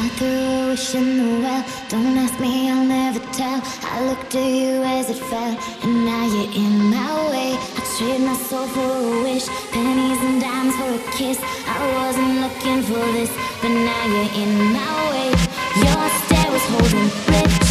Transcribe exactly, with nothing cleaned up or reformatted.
I threw a wish in the well. Don't ask me, I'll never tell. I looked at you as it fell, and now you're in my way. I trade my soul for a wish, pennies and dimes for a kiss. I wasn't looking for this, but now you're in my way. Your stare was holding, lit